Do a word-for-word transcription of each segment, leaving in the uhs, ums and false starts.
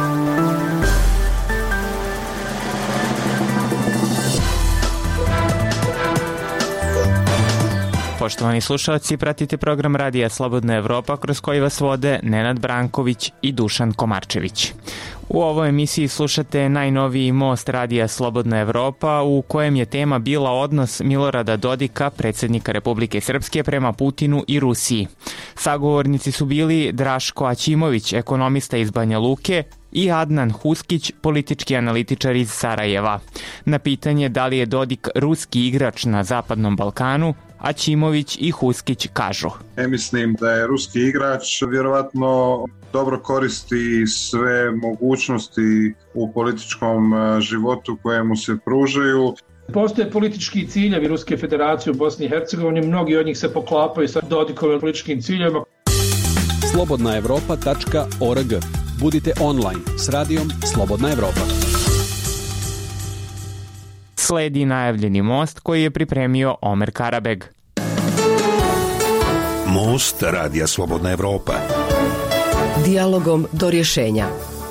Poštovani slušalci, pratite program Radija Slobodna Evropa kroz koji vas vode Nenad Branković i Dušan Komarčević. U ovoj emisiji slušate najnoviji most Radija Slobodna Evropa u kojem je tema bila odnos Milorada Dodika, predsjednika Republike Srpske, prema Putinu i Rusiji. Sagovornici su bili Draško Aćimović, ekonomista iz Banja Luke, i Adnan Huskić, politički analitičar iz Sarajeva. Na pitanje da li je Dodik ruski igrač na Zapadnom Balkanu, Aćimović i Huskić kažu: Ne mislim da je ruski igrač, vjerovatno dobro koristi sve mogućnosti u političkom životu koje mu se pružaju. Postoje politički ciljevi Ruske federacije u Bosni i Hercegovini, mnogi od njih se poklapaju sa Dodikovim političkim ciljevima. slobodna evropa tačka org. Budite online s radijom Slobodna Evropa. Sledi najavljeni most koji je pripremio Omer Karabeg. Most Radija Slobodna Evropa. Dijalogom do rješenja.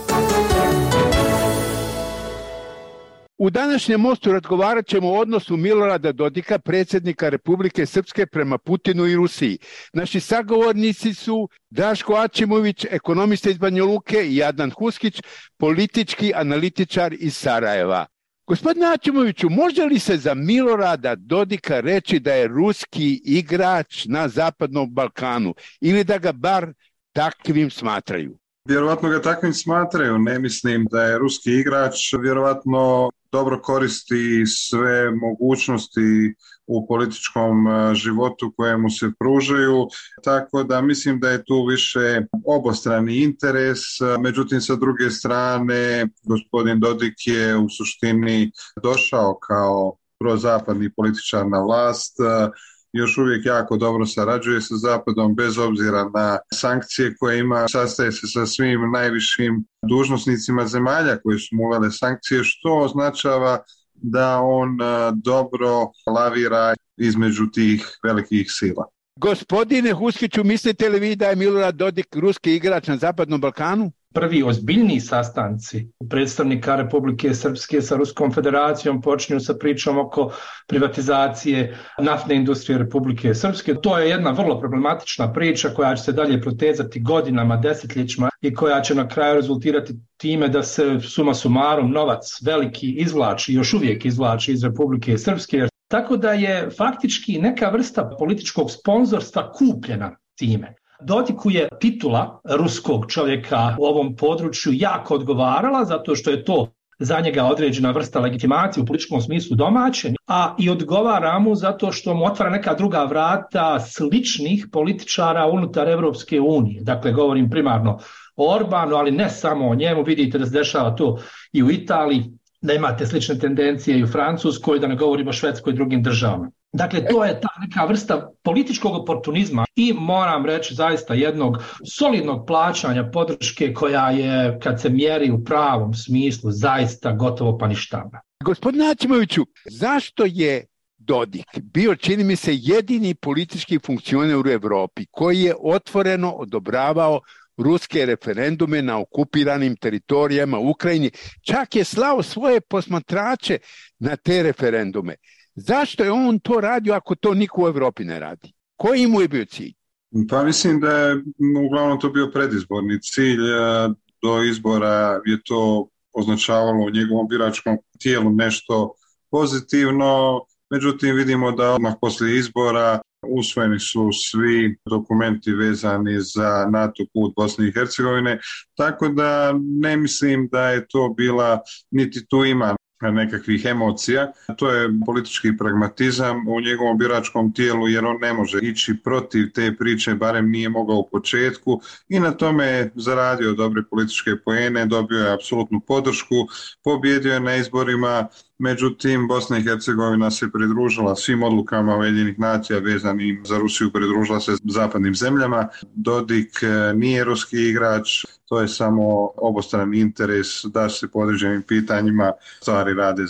U današnjem mostu razgovarat ćemo o odnosu Milorada Dodika, predsjednika Republike Srpske, prema Putinu i Rusiji. Naši sagovornici su Draško Aćimović, ekonomista iz Banja Luke, i Adnan Huskić, politički analitičar iz Sarajeva. Gospodine Aćimoviću, može li se za Milorada Dodika reći da je ruski igrač na Zapadnom Balkanu ili da ga bar takvim smatraju? Vjerovatno ga takvim smatraju. Ne mislim da je ruski igrač, vjerovatno dobro koristi sve mogućnosti u političkom životu koje mu se pružaju, tako da mislim da je tu više obostrani interes. Međutim, sa druge strane, gospodin Dodik je u suštini došao kao prozapadni političar na vlast, još uvijek jako dobro sarađuje sa Zapadom bez obzira na sankcije koje ima, sastaje se sa svim najvišim dužnosnicima zemalja koji su mu uvele sankcije, što označava da on dobro lavira između tih velikih sila. Gospodine Huskiću, mislite li vi da je Milorad Dodik ruski igrač na Zapadnom Balkanu? Prvi ozbiljniji sastanci predstavnika Republike Srpske sa Ruskom federacijom počinju sa pričom oko privatizacije naftne industrije Republike Srpske. To je jedna vrlo problematična priča koja će se dalje protezati godinama, desetljećima i koja će na kraju rezultirati time da se suma sumarum novac veliki izvlači, još uvijek izvlači iz Republike Srpske. Tako da je faktički neka vrsta političkog sponzorstva kupljena time. Dodiku je titula ruskog čovjeka u ovom području jako odgovarala, zato što je to za njega određena vrsta legitimacije u političkom smislu domaće, a i odgovara mu zato što mu otvara neka druga vrata sličnih političara unutar Evropske unije. Dakle, govorim primarno o Orbanu, ali ne samo o njemu. Vidite da se dešava to i u Italiji, da imate slične tendencije i u Francuskoj, da ne govorimo o Švedskoj i drugim državama. Dakle, to je ta neka vrsta političkog oportunizma i moram reći zaista jednog solidnog plaćanja podrške koja je, kad se mjeri u pravom smislu, zaista gotovo pa ništavna. Gospodine Aćimoviću, zašto je Dodik bio, čini mi se, jedini politički funkcioner u Evropi koji je otvoreno odobravao ruske referendume na okupiranim teritorijama u Ukrajini, čak je slao svoje posmatrače na te referendume. Zašto je on to radio ako to niko u Evropi ne radi? Koji mu je bio cilj? Pa mislim da je uglavnom to bio predizborni cilj. Do izbora je to označavalo u njegovom biračkom tijelu nešto pozitivno, međutim vidimo da odmah poslije izbora usvojeni su svi dokumenti vezani za NATO put Bosne i Hercegovine, tako da ne mislim da je to bila, niti tu ima nekakvih emocija. To je politički pragmatizam u njegovom biračkom tijelu, jer on ne može ići protiv te priče, barem nije mogao u početku, i na tome je zaradio dobre političke poene, dobio je apsolutnu podršku, pobjedio je na izborima. Međutim, Bosna i Hercegovina se pridružila svim odlukama Ujedinjenih nacija vezanim za Rusiju, pridružila se zapadnim zemljama. Dodik nije ruski igrač, to je samo obostrani interes da se po određenim pitanjima stvari rade zajedno.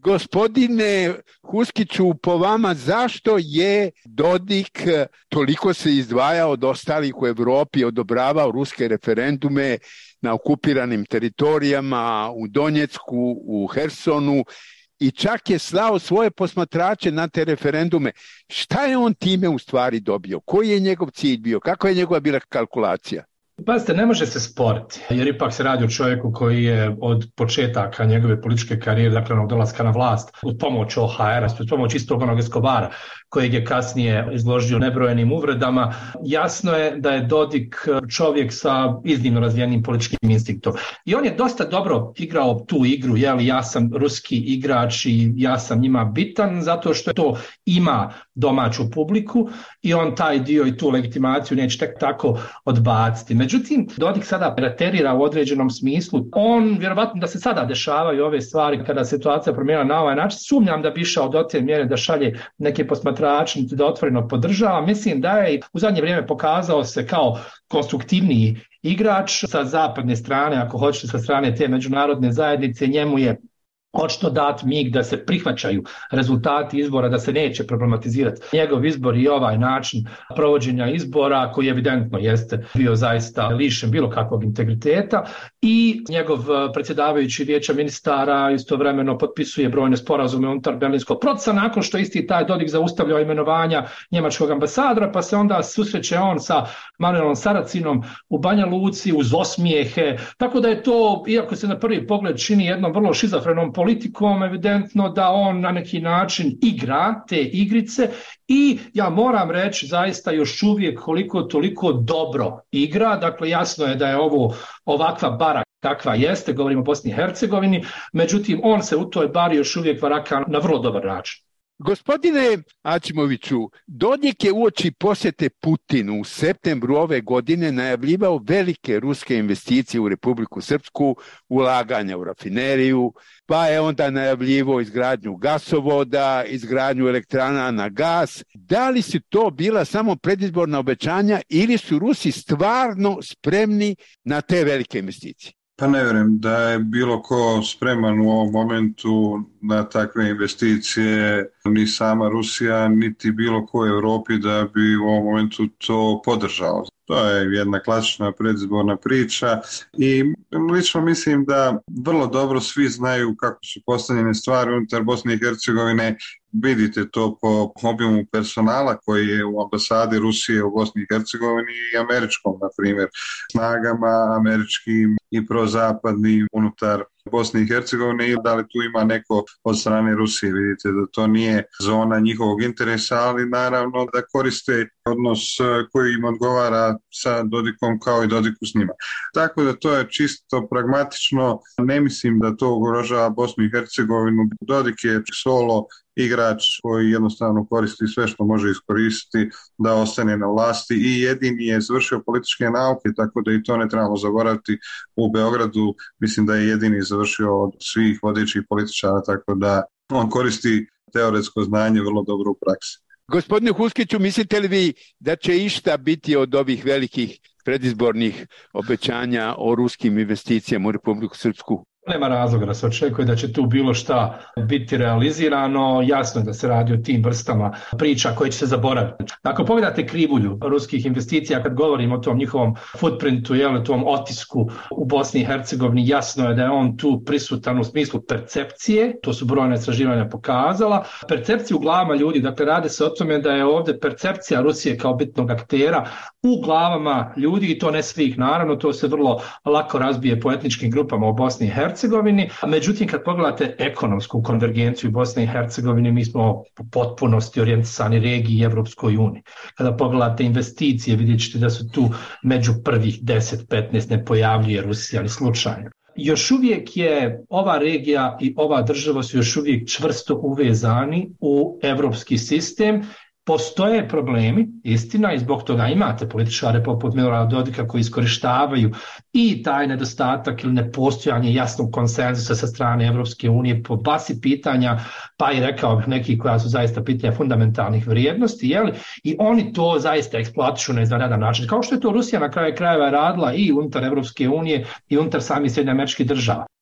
Gospodine Huskiću, po vama zašto je Dodik toliko se izdvajao od ostalih u Evropi, odobravao ruske referendume na okupiranim teritorijama, u Donjecku, u Hersonu, i čak je slao svoje posmatrače na te referendume? Šta je on time u stvari dobio? Koji je njegov cilj bio? Kako je njegova bila kalkulacija? Pazite, ne može se sporiti, jer ipak se radi o čovjeku koji je od početaka njegove političke karijere, dakle onog dolaska na vlast, uz pomoć O H R-a, uz pomoć istog onog Escobara, kojeg je kasnije izložio nebrojenim uvredama, jasno je da je Dodik čovjek sa iznimno razvijenim političkim instinktom. I on je dosta dobro igrao tu igru, jeli, ja sam ruski igrač i ja sam njima bitan, zato što to ima domaću publiku i on taj dio i tu legitimaciju neće tek tako odbaciti. Međutim, Dodik sada preterira u određenom smislu. On, vjerovatno da se sada dešavaju ove stvari kada situacija promijenila na ovaj način, sumnjam da bi išao do te mjere da šalje neke posmatrače, da otvoreno podržava. Mislim da je u zadnje vrijeme pokazao se kao konstruktivniji igrač sa zapadne strane, ako hoćete sa strane te međunarodne zajednice. Njemu je očito dat mig da se prihvaćaju rezultati izbora, da se neće problematizirati njegov izbor i ovaj način provođenja izbora koji evidentno jeste bio zaista lišen bilo kakvog integriteta, i njegov predsjedavajući vijeća ministara istovremeno potpisuje brojne sporazume unutar Berlinskog procesa nakon što isti taj Dodik zaustavljao imenovanja njemačkog ambasadora, pa se onda susreće on sa Manuelom Saracinom u Banja Luci uz osmijehe, tako da je to, iako se na prvi pogled čini jednom vrlo šizofrenom politikom, evidentno da on na neki način igra te igrice i ja moram reći zaista još uvijek koliko toliko dobro igra. Dakle, jasno je da je ovo ovakva bara kakva jeste, govorimo o Bosni i Hercegovini, međutim on se u toj bari još uvijek varaka na vrlo dobar način. Gospodine Aćimoviću, Dodik je uoči posjete Putinu u septembru ove godine najavljivao velike ruske investicije u Republiku Srpsku, ulaganja u rafineriju, pa je onda najavljivao izgradnju gasovoda, izgradnju elektrana na gas. Da li su to bila samo predizborna obećanja ili su Rusi stvarno spremni na te velike investicije? Pa ne vjerujem da je bilo ko spreman u ovom momentu na takve investicije, ni sama Rusija, niti bilo ko u Europi da bi u ovom momentu to podržao. To je jedna klasična predizborna priča i lično mislim da vrlo dobro svi znaju kako su postavljene stvari unutar Bosne i Hercegovine. Vidite to po obimu personala koji je u ambasadi Rusije u Bosni i Hercegovini i američkom, na primjer, snagama američkim i prozapadnim unutar Bosne i Hercegovine, i da li tu ima neko od strane Rusije. Vidite da to nije zona njihovog interesa, ali naravno da koriste odnos koji im odgovara sa Dodikom kao i Dodiku s njima. Tako da to je čisto pragmatično, ne mislim da to ugrožava Bosnu i Hercegovinu. Dodik je solo igrač koji jednostavno koristi sve što može iskoristiti da ostane na vlasti i jedini je završio političke nauke, tako da i to ne trebamo zaboraviti. U Beogradu mislim da je jedini završio od svih vodećih političara, tako da on koristi teoretsko znanje vrlo dobro u praksi. Gospodine Huskiću, mislite li vi da će išta biti od ovih velikih predizbornih obećanja o ruskim investicijama u Republiku Srpsku? Nema razloga da se očekuje da će tu bilo šta biti realizirano. Jasno je da se radi o tim vrstama priča koje će se zaboraviti. Ako pogledate krivulju ruskih investicija, kad govorimo o tom njihovom footprintu, jel, tom otisku u Bosni i Hercegovini, jasno je da je on tu prisutan u smislu percepcije, to su brojne istraživanja pokazala, percepciju u glavama ljudi, dakle radi se o tome da je ovdje percepcija Rusije kao bitnog aktera u glavama ljudi, i to ne svih, naravno, to se vrlo lako razbije po etničkim grupama u Bosni i Hercegovini. Hercegovini. Međutim, kad pogledate ekonomsku konvergenciju u Bosni i Hercegovini, mi smo u potpunosti orijentisani regiji i Evropskoj uniji. Kada pogledate investicije, vidjet ćete da su tu među prvih deset petnaest ne pojavljuje Rusija ni slučajno. Još uvijek je ova regija i ova država su još uvijek čvrsto uvezani u evropski sistem. Postoje problemi, istina, i zbog toga imate političare poput Milorada Dodika koji iskorištavaju i taj nedostatak ili nepostojanje jasnog konsenzusa sa strane Evropske unije po basi pitanja, pa i rekao bih neki koja su zaista pitanja fundamentalnih vrijednosti, jeli? I oni to zaista eksploatišu na izvanredan način, kao što je to Rusija na kraju krajeva radila i unutar Evropske unije i unutar samih Sjedinjenih Američkih Država.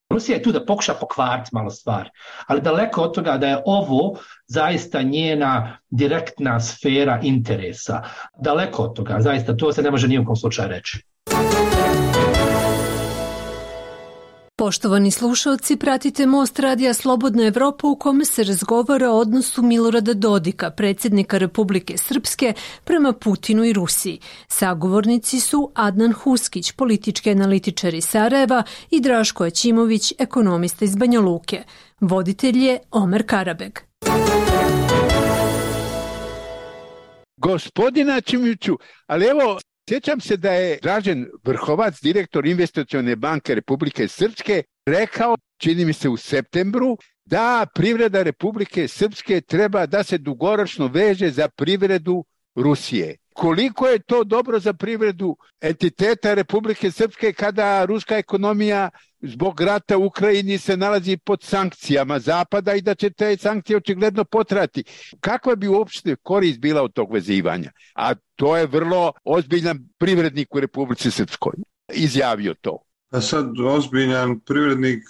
Rusija je tu da pokuša pokvariti malo stvari, ali daleko od toga da je ovo zaista njena direktna sfera interesa. Daleko od toga, zaista to se ne može ni u kom slučaju reći. Poštovani slušalci, pratite Most radija Slobodna Evropa u kome se razgovara o odnosu Milorada Dodika, predsjednika Republike Srpske, prema Putinu i Rusiji. Sagovornici su Adnan Huskić, politički analitičar iz Sarajeva, i Draško Aćimović, ekonomista iz Banja Luke. Voditelj je Omer Karabeg. Gospodina Aćimoviću, ali evo, sjećam se da je Dražen Vrhovac, direktor Investicione banke Republike Srpske, rekao, čini mi se u septembru, da privreda Republike Srpske treba da se dugoročno veže za privredu Rusije. Koliko je to dobro za privredu entiteta Republike Srpske kada ruska ekonomija zbog rata u Ukrajini se nalazi pod sankcijama Zapada i da će te sankcije očigledno potrati? Kakva bi uopšte korist bila od tog vezivanja? A to je vrlo ozbiljan privrednik u Republici Srpskoj izjavio to. A sad ozbiljan privrednik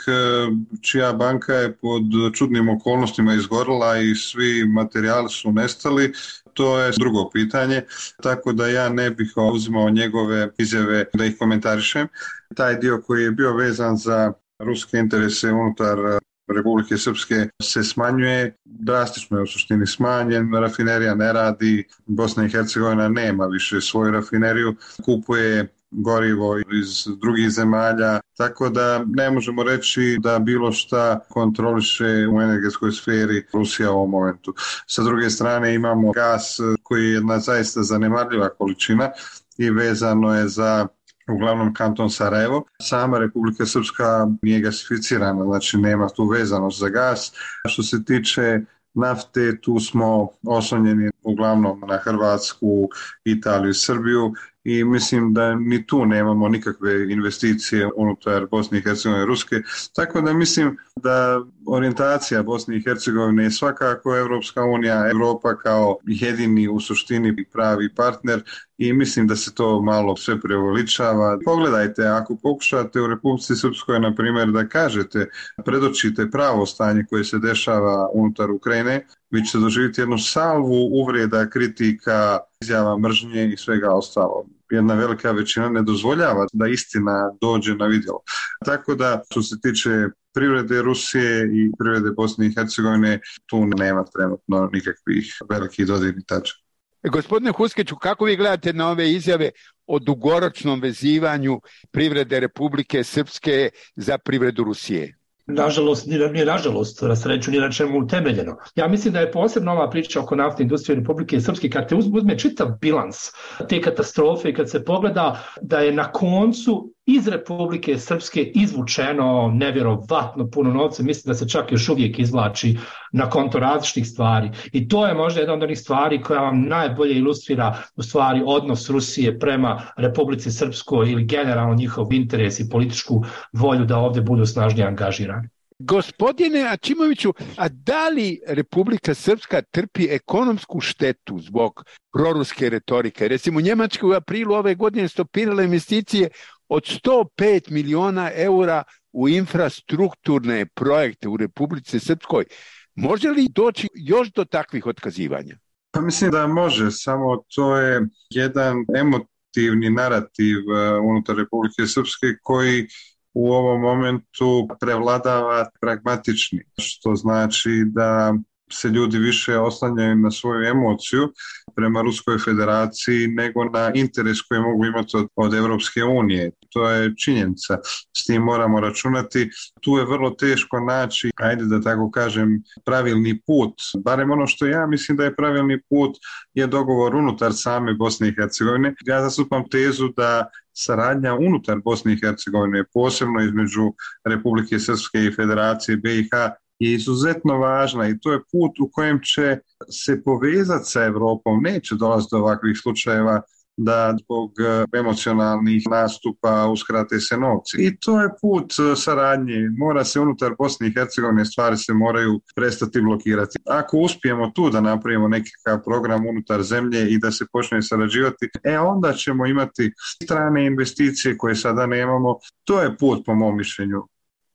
čija banka je pod čudnim okolnostima izgorila i svi materijali su nestali, to je drugo pitanje, tako da ja ne bih uzimao njegove izjave da ih komentarišem. Taj dio koji je bio vezan za ruske interese unutar Republike Srpske se smanjuje, drastično je u suštini smanjen, rafinerija ne radi, Bosna i Hercegovina nema više svoju rafineriju, kupuje gorivo iz drugih zemalja, tako da ne možemo reći da bilo šta kontroliše u energetskoj sferi Rusija u ovom momentu. Sa druge strane imamo gas koji je jedna zaista zanemarljiva količina i vezano je za uglavnom kanton Sarajevo. Sama Republika Srpska nije gasificirana, znači nema tu vezanost za gas. Što se tiče nafte, tu smo oslonjeni uglavnom na Hrvatsku, Italiju i Srbiju i mislim da ni tu nemamo nikakve investicije unutar Bosne i Hercegovine i Ruske. Tako da mislim da orijentacija Bosne i Hercegovine je svakako Evropska unija, Evropa kao jedini u suštini pravi partner i mislim da se to malo sve preuveličava. Pogledajte, ako pokušate u Republici Srpskoj, na primjer, da kažete, predočite pravo stanje koje se dešava unutar Ukrajine, vi ćete doživjeti jednu salvu uvreda, kritika, izjava mržnje i svega ostalo. Jedna velika većina ne dozvoljava da istina dođe na vidjelo. Tako da, što se tiče privrede Rusije i privrede Bosne i Hercegovine, tu nema trenutno nikakvih velikih dodirnih tačaka. Gospodine Huskiću, kako vi gledate na ove izjave o dugoročnom vezivanju privrede Republike Srpske za privredu Rusije? Nažalost, nije nažalost, na sreću, nije na čemu utemeljeno. Ja mislim da je posebno ova priča oko naftne industrije Republike Srpske, kad te uzme čitav bilans te katastrofe i kad se pogleda da je na koncu iz Republike Srpske izvučeno nevjerovatno puno novca, mislim da se čak još uvijek izvlači na konto različitih stvari. I to je možda jedna od onih stvari koja vam najbolje ilustrira u stvari odnos Rusije prema Republici Srpskoj ili generalno njihov interes i političku volju da ovdje budu snažnije angažirani. Gospodine Aćimoviću, a da li Republika Srpska trpi ekonomsku štetu zbog proruske retorike? Recimo, Njemačka u aprilu ove godine stopirala investicije od sto pet miliona eura u infrastrukturne projekte u Republici Srpskoj. Može li doći još do takvih otkazivanja? Pa mislim da može, samo to je jedan emotivni narativ unutar Republike Srpske koji u ovom momentu prevladava pragmatični, što znači da se ljudi više oslanjaju na svoju emociju prema Ruskoj federaciji nego na interes koji mogu imati od, od Evropske unije. To je činjenica, s tim moramo računati. Tu je vrlo teško naći, ajde da tako kažem, pravilni put. Barem ono što ja mislim da je pravilni put je dogovor unutar same Bosne i Hercegovine. Ja zastupam tezu da saradnja unutar Bosne i Hercegovine, posebno između Republike Srpske i Federacije B i H, je izuzetno važna i to je put u kojem će se povezati sa Evropom. Neće dolaziti do ovakvih slučajeva da zbog emocionalnih nastupa uskrate se novci. I to je put saradnje. Mora se unutar Bosne i Hercegovine, stvari se moraju prestati blokirati. Ako uspijemo tu da napravimo nekakav program unutar zemlje i da se počne sarađivati, e onda ćemo imati strane investicije koje sada nemamo. To je put po mom mišljenju.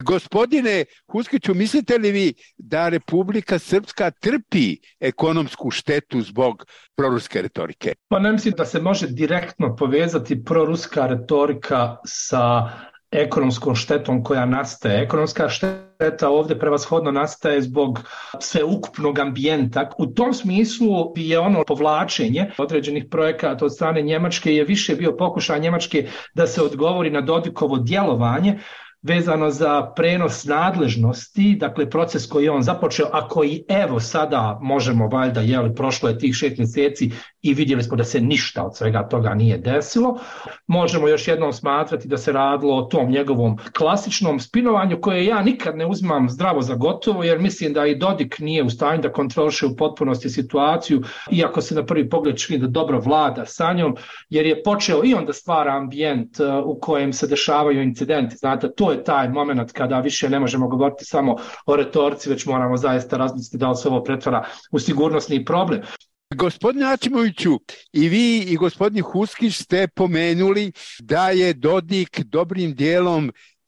Gospodine Huskiću, mislite li vi da Republika Srpska trpi ekonomsku štetu zbog proruske retorike? Pa ne mislim da se može direktno povezati proruska retorika sa ekonomskom štetom koja nastaje. Ekonomska šteta ovdje prevashodno nastaje zbog sveukupnog ambijenta. U tom smislu je ono povlačenje određenih projekata od strane Njemačke je više bio pokušaj Njemačke da se odgovori na Dodikovo djelovanje vezano za prenos nadležnosti, dakle proces koji je on započeo, a koji evo sada možemo valjda, jeli, prošlo je tih šest mjeseci i vidjeli smo da se ništa od svega toga nije desilo. Možemo još jednom smatrati da se radilo o tom njegovom klasičnom spinovanju koje ja nikad ne uzimam zdravo za gotovo, jer mislim da i Dodik nije u stanju da kontroliše u potpunosti situaciju, iako se na prvi pogled čini da dobro vlada sa njom, jer je počeo i on da stvara ambijent u kojem se dešavaju incidenti. Znate, to je taj moment kada više ne možemo govoriti samo o retorici, već moramo zaista razmisliti da li se ovo pretvara u sigurnosni problem. Gospodine Ačimoviću, i vi i gospodin Huskić ste pomenuli da je Dodik dobrim dijelom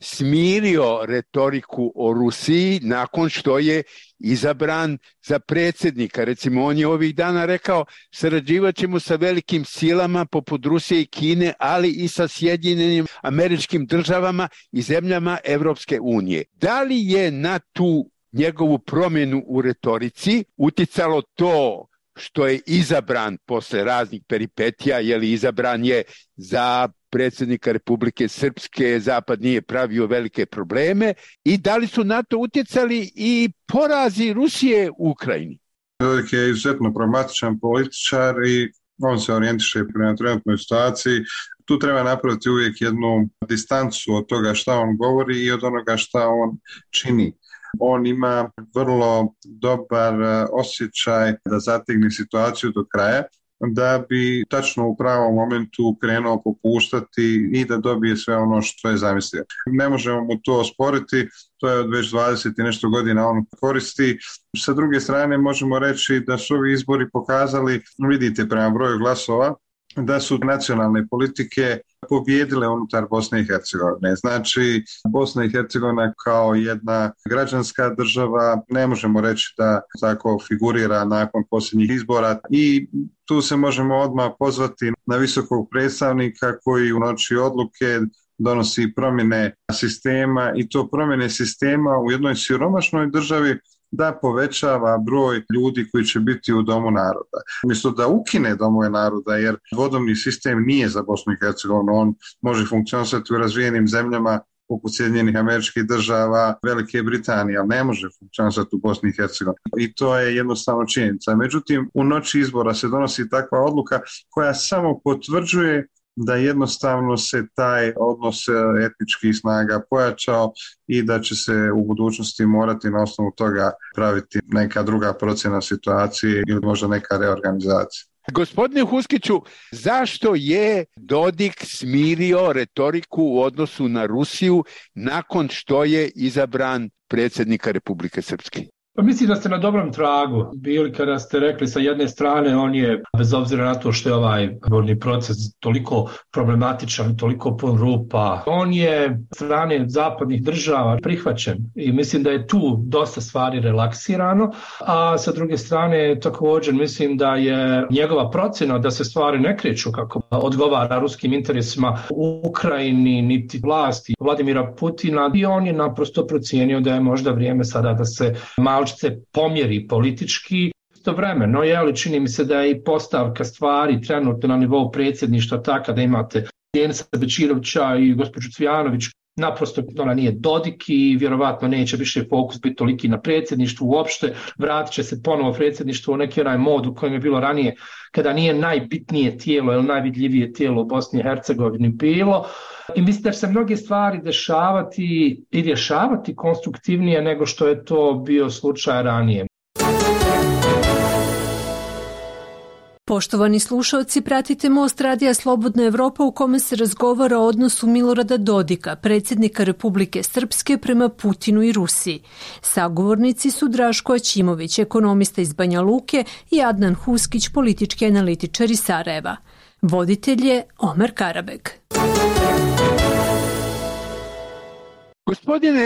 smirio retoriku o Rusiji nakon što je izabran za predsjednika. Recimo, on je ovih dana rekao sarađivat ćemo sa velikim silama poput Rusije i Kine, ali i sa Sjedinjenim Američkim Državama i zemljama Evropske unije. Da li je na tu njegovu promjenu u retorici uticalo to što je izabran posle raznih peripetija, je li izabran je za predsjednika Republike Srpske, Zapad nije pravio velike probleme, i da li su na to utjecali i porazi Rusije u Ukrajini? Dodik je izuzetno pragmatičan političar i on se orijentiše prema trenutnoj situaciji. Tu treba napraviti uvijek jednu distancu od toga šta on govori i od onoga šta on čini. On ima vrlo dobar osjećaj da zategne situaciju do kraja, da bi tačno u pravom momentu krenuo popuštati i da dobije sve ono što je zamislio. Ne možemo mu to osporiti, to je od već dvadeset i nešto godina on koristi. Sa druge strane možemo reći da su ovi izbori pokazali, vidite prema broju glasova, da su nacionalne politike pobijedile unutar Bosne i Hercegovine. Znači, Bosna i Hercegovina kao jedna građanska država ne možemo reći da tako figurira nakon posljednjih izbora i tu se možemo odmah pozvati na visokog predstavnika koji u noći odluke donosi promjene sistema i to promjene sistema u jednoj siromašnoj državi da povećava broj ljudi koji će biti u Domu naroda. Umjesto da ukine domove naroda, jer vodomni sistem nije za Bosnu i Hercegovinu, on može funkcionisati u razvijenim zemljama poput Sjedinjenih Američkih Država, Velike Britanije, ali ne može funkcionisati u Bosni i Hercegovini. I to je jednostavno činjenica. Međutim, u noći izbora se donosi takva odluka koja samo potvrđuje da jednostavno se taj odnos etničkih snaga pojačao i da će se u budućnosti morati na osnovu toga praviti neka druga procjena situacije ili možda neka reorganizacija. Gospodine Huskiću, zašto je Dodik smirio retoriku u odnosu na Rusiju nakon što je izabran predsjednika Republike Srpske? Pa mislim da ste na dobrom tragu bili kada ste rekli sa jedne strane on je, bez obzira na to što je ovaj izborni proces toliko problematičan, toliko pun rupa, on je strane zapadnih država prihvaćen i mislim da je tu dosta stvari relaksirano, a sa druge strane također mislim da je njegova procjena da se stvari ne kreću kako odgovara ruskim interesima u Ukrajini niti vlasti Vladimira Putina i on je naprosto procijenio da je možda vrijeme sada da se malo se pomjeri politički. Istovremeno, jeli, čini mi se da je i postavka stvari trenutno na nivou predsjedništva taka da imate Denisa Bečirovića i gospođu Cvijanović, naprosto ona nije Dodik i vjerovatno neće više fokus biti toliki na predsjedništvu uopšte, vratit će se ponovo predsjedništvo u neki onaj mod u kojem je bilo ranije kada nije najbitnije tijelo ili najvidljivije tijelo u Bosni i Hercegovini bilo. I mislim da će se mnoge stvari dešavati i rješavati konstruktivnije nego što je to bio slučaj ranije. Poštovani slušalci, pratite Most radija Slobodna Evropa u kome se razgovara o odnosu Milorada Dodika, predsjednika Republike Srpske, prema Putinu i Rusiji. Sagovornici su Draško Aćimović, ekonomista iz Banja Luke, i Adnan Huskić, politički analitičar iz Sarajeva. Voditelj je Omer Karabeg. Gospodine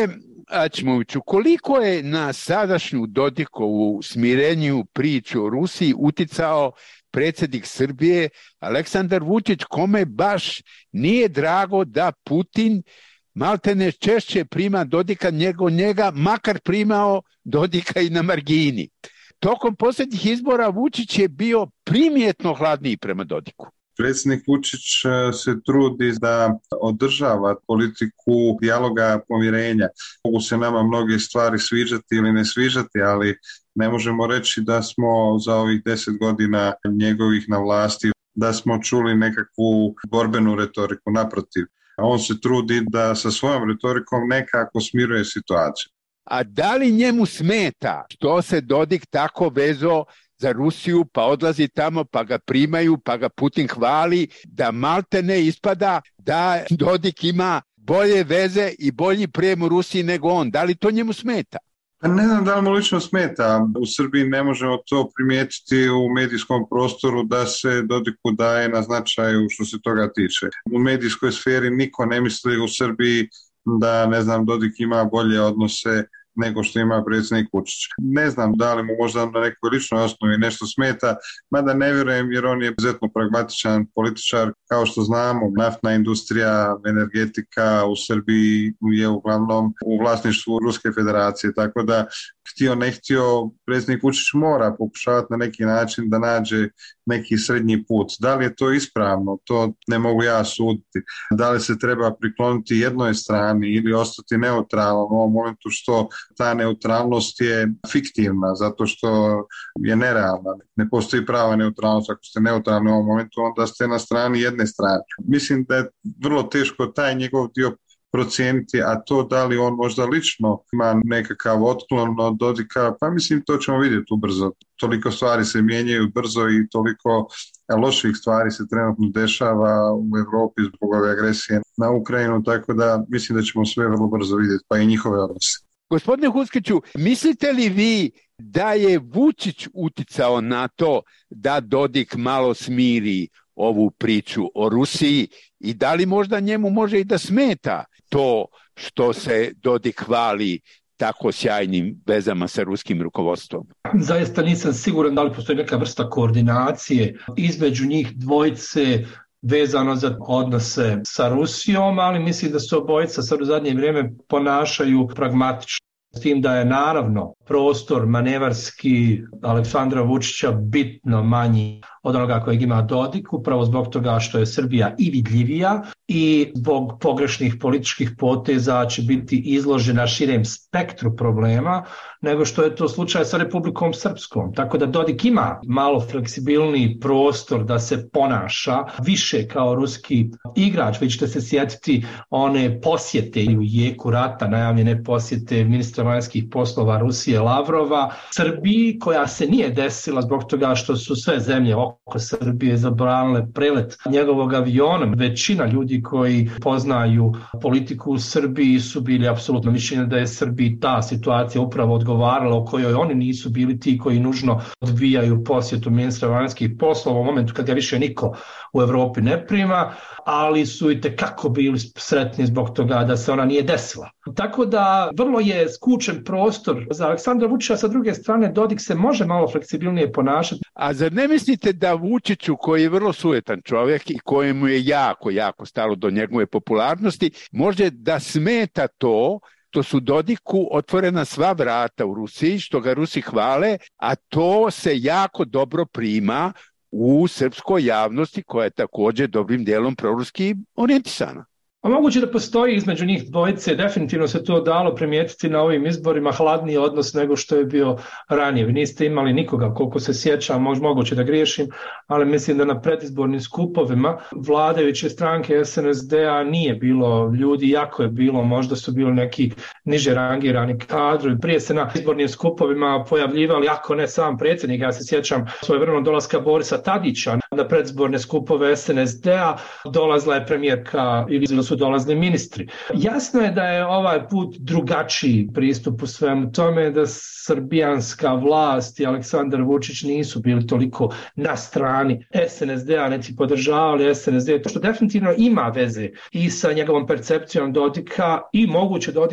Aćimoviću, koliko je na sadašnju Dodikovu smireniju priču o Rusiji uticao predsjednik Srbije Aleksandar Vučić, kome baš nije drago da Putin maltene češće prima Dodika nego njega, makar primao Dodika i na margini. Tokom posljednjih izbora Vučić je bio primjetno hladniji prema Dodiku. Predsjednik Vučić se trudi da održava politiku dijaloga, pomirenja. Mogu se nama mnoge stvari sviđati ili ne sviđati, ali ne možemo reći da smo za ovih deset godina njegovih na vlasti, da smo čuli nekakvu borbenu retoriku, naprotiv. On se trudi da sa svojom retorikom nekako smiruje situaciju. A da li njemu smeta što se Dodik tako vezo za Rusiju, pa odlazi tamo, pa ga primaju, pa ga Putin hvali, da maltene ispada da Dodik ima bolje veze i bolji prijem u Rusiji nego on? Da li to njemu smeta? Pa ne znam da li mu lično smeta. U Srbiji ne možemo to primijetiti u medijskom prostoru da se Dodiku daje na značaju što se toga tiče. U medijskoj sferi niko ne misli u Srbiji da, ne znam, Dodik ima bolje odnose nego što ima predsjednik Vučić. Ne znam da li mu možda na nekoj ličnoj osnovi nešto smeta, mada ne vjerujem jer on je izuzetno pragmatičan političar. Kao što znamo, naftna industrija, energetika u Srbiji je uglavnom u vlasništvu Ruske federacije, tako da htio ne htio, predsjednik Vučić mora pokušavati na neki način da nađe neki srednji put. Da li je to ispravno, to ne mogu ja suditi. Da li se treba prikloniti jednoj strani ili ostati neutralan u ovom momentu, što ta neutralnost je fiktivna, zato što je nerealna. Ne postoji prava neutralnost. Ako ste neutralni u ovom momentu, onda ste na strani jedne strane. Mislim da je vrlo teško taj njegov dio procijeniti, a to da li on možda lično ima nekakav otklon od Dodika, pa mislim to ćemo vidjeti ubrzo. Toliko stvari se mijenjaju brzo i toliko loših stvari se trenutno dešava u Europi zbog ove agresije na Ukrajinu, tako da mislim da ćemo sve vrlo brzo vidjeti, pa i njihove odnose. Gospodine Huskiću, mislite li vi da je Vučić uticao na to da Dodik malo smiri ovu priču o Rusiji i da li možda njemu može i da smeta to što se Dodik hvali tako sjajnim vezama sa ruskim rukovodstvom? Zaista nisam siguran da li postoji neka vrsta koordinacije između njih dvojice vezano za odnose sa Rusijom, ali mislim da se obojica sad u zadnje vrijeme ponašaju pragmatično. S tim da je naravno prostor manevarski Aleksandra Vučića bitno manji od onoga kojeg ima Dodik, upravo zbog toga što je Srbija i vidljivija i zbog pogrešnih političkih poteza će biti izložena širem spektru problema nego što je to slučaj sa Republikom Srpskom. Tako da Dodik ima malo fleksibilniji prostor da se ponaša više kao ruski igrač. Vi ćete se sjetiti one posjete i u jeku rata, najavljene posjete ministra vanjskih poslova Rusije Lavrova Srbiji, koja se nije desila zbog toga što su sve zemlje oko Srbije zabranile prelet njegovog aviona. Većina ljudi koji poznaju politiku u Srbiji su bili apsolutno mišljenja da je Srbiji ta situacija upravo odgovarala, o kojoj oni nisu bili ti koji nužno odbijaju posjetu ministra vanjskih poslova u momentu kad ga više niko u Europi ne prima, ali su i tekako bili sretni zbog toga da se ona nije desila. Tako da vrlo je skučen prostor za Aleksandra Vučića, sa druge strane Dodik se može malo fleksibilnije ponašati. A zar ne mislite da Vučiću, koji je vrlo sujetan čovjek i kojemu je jako, jako stalo do njegove popularnosti, može da smeta to što su Dodiku otvorena sva vrata u Rusiji, što ga Rusi hvale, a to se jako dobro prima u srpskoj javnosti koja je također dobrim dijelom proruski orijentisana? A moguće da postoji između njih dvojice, definitivno se to dalo primijetiti na ovim izborima, hladniji odnos nego što je bio ranije. Vi niste imali nikoga, koliko se sjećam, možda moguće da griješim, ali mislim da na predizbornim skupovima vladajuće stranke S N S D-a nije bilo ljudi, jako je bilo, možda su bili neki niže rangirani kadrovi. Prije se na izbornim skupovima pojavljivali, ako ne sam predsjednik, ja se sjećam svojevremeno dolaska Borisa Tadića na predizborne skupove S N S D-a, dolazila je premijerka ili su dolazili ministri. Jasno je da je ovaj put drugačiji pristup u svemu tome, da srbijanska vlast i Aleksandar Vučić nisu bili toliko na strani S N S D-a, niti podržavali S N S D, to što definitivno ima veze i sa njegovom percepcijom Dodika i moguće Dodikovim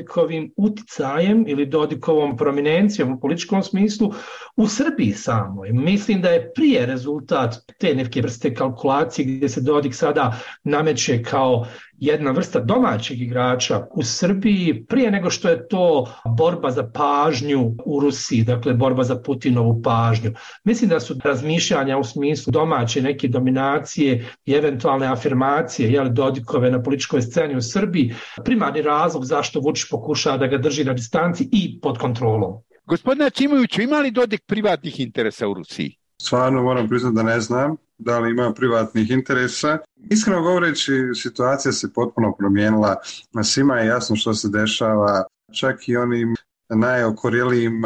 Dodikovim uticajem ili Dodikovom prominencijom u političkom smislu u Srbiji samoj. Mislim da je prije rezultat te neke vrste kalkulacije gdje se Dodik sada nameće kao jedna vrsta domaćeg igrača u Srbiji prije nego što je to borba za pažnju u Rusiji, dakle borba za Putinovu pažnju. Mislim da su razmišljanja u smislu domaće neke dominacije i eventualne afirmacije jel, Dodikove na političkoj sceni u Srbiji primarni razlog zašto Vučić pokušava da ga drži na distanci i pod kontrolom. Gospodine Aćimoviću, ima li Dodik privatnih interesa u Rusiji? Stvarno moram priznati da ne znam da li ima privatnih interesa. Iskreno govoreći, situacija se potpuno promijenila. Svima je jasno što se dešava, čak i onim najokorjelijim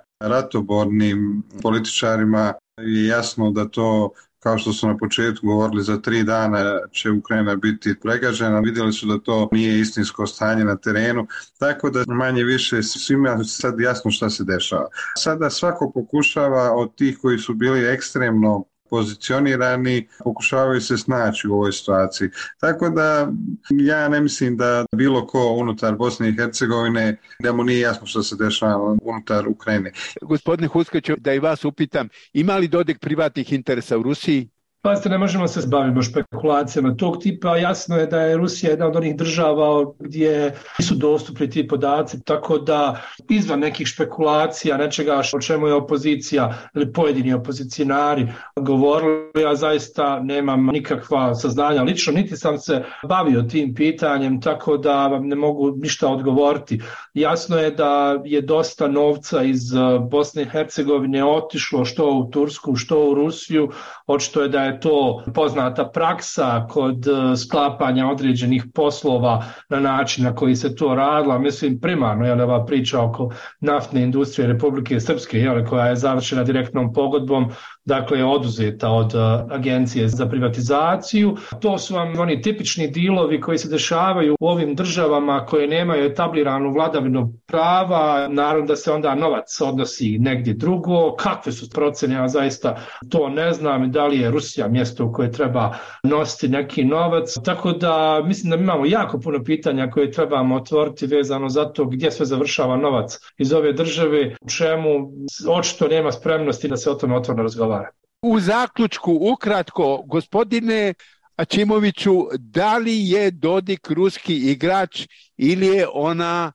ratobornim političarima je jasno da to, kao što su na početku govorili, za tri dana će Ukrajina biti pregažena. Vidjeli su da to nije istinsko stanje na terenu, tako da manje više svima sad jasno šta se dešava. Sada svako pokušava od tih koji su bili ekstremno pozicionirani, pokušavaju se snaći u ovoj situaciji. Tako da ja ne mislim da bilo ko unutar Bosne i Hercegovine, da mu nije jasno što se dešava unutar Ukrajine. Gospodine Huskaću, da i vas upitam, ima li Dodik privatnih interesa u Rusiji? Pazite, ne možemo se baviti špekulacijama tog tipa. Jasno je da je Rusija jedna od onih država gdje nisu dostupni ti podaci, tako da izvan nekih špekulacija, nečega o čemu je opozicija ili pojedini opozicionari govorili, ja zaista nemam nikakva saznanja lično, niti sam se bavio tim pitanjem, tako da vam ne mogu ništa odgovoriti. Jasno je da je dosta novca iz Bosne i Hercegovine otišlo što u Tursku, što u Rusiju. Očito je da je to poznata praksa kod sklapanja određenih poslova na način na koji se to radila. Mislim, primarno je ova priča oko naftne industrije Republike Srpske, jel, koja je završena direktnom pogodbom, dakle je oduzeta od Agencije za privatizaciju. To su vam oni tipični dilovi koji se dešavaju u ovim državama koje nemaju etabliranu vladavinu prava. Naravno da se onda novac odnosi negdje drugo. Kakve su procene, ja zaista to ne znam, da li je Rusija mjesto u koje treba nositi neki novac. Tako da mislim da imamo jako puno pitanja koje trebamo otvoriti vezano za to gdje sve završava novac iz ove države, u čemu očito nema spremnosti da se o tome otvoreno razgovara. U zaključku, ukratko, gospodine Aćimoviću, da li je Dodik ruski igrač ili je ona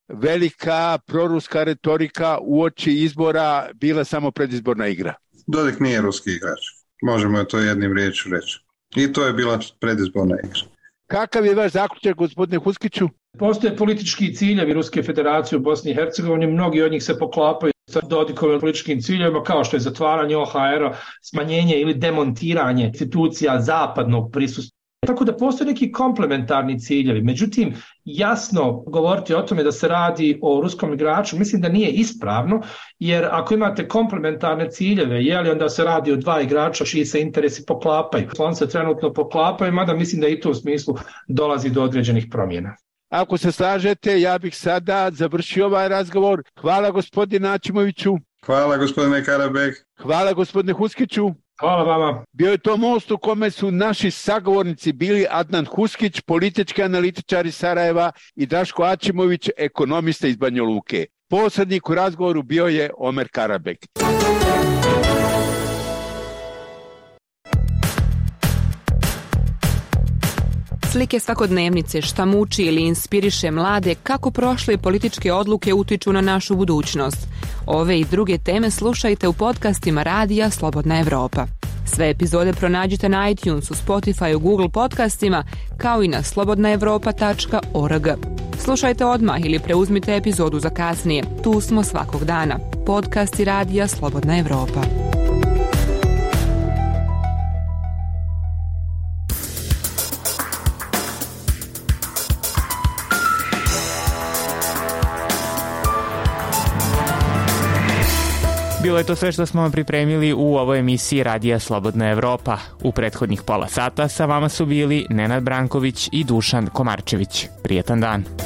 velika proruska retorika uoči izbora bila samo predizborna igra? Dodik nije ruski igrač. Možemo to jednim riječju reći. I to je bila predizborna igra. Kakav je vaš zaključak, gospodine Huskiću? Postoje politički ciljevi Ruske federacije u Bosni i Hercegovini, mnogi od njih se poklapaju sa Dodikovim političkim ciljevima, kao što je zatvaranje O H R-a, smanjenje ili demontiranje institucija zapadnog prisustva. Tako da postoje neki komplementarni ciljevi. Međutim, jasno govoriti o tome da se radi o ruskom igraču, mislim da nije ispravno, jer ako imate komplementarne ciljeve, je li onda se radi o dva igrača čiji se interesi poklapaju. On se trenutno poklapaju, mada mislim da i to u smislu dolazi do određenih promjena. Ako se slažete, ja bih sada završio ovaj razgovor. Hvala gospodine Aćimoviću. Hvala gospodine Karabek. Hvala gospodine Huskiću. Hvala vama. Bio je to most u kome su naši sagovornici bili Adnan Huskić, politički analitičar iz Sarajeva, i Daško Aćimović, ekonomista iz Banja Luke. Posrednik u razgovoru bio je Omer Karabek. Slike svakodnevnice, šta muči ili inspiriše mlade, kako prošle političke odluke utiču na našu budućnost. Ove i druge teme slušajte u podcastima Radija Slobodna Evropa. Sve epizode pronađite na iTunesu, Spotifyu, Google podcastima, kao i na slobodna evropa tačka org. Slušajte odmah ili preuzmite epizodu za kasnije. Tu smo svakog dana. Podcasti Radija Slobodna Evropa. Bilo je to sve što smo vam pripremili u ovoj emisiji Radija Slobodna Evropa. U prethodnih pola sata sa vama su bili Nenad Branković i Dušan Komarčević. Prijetan dan.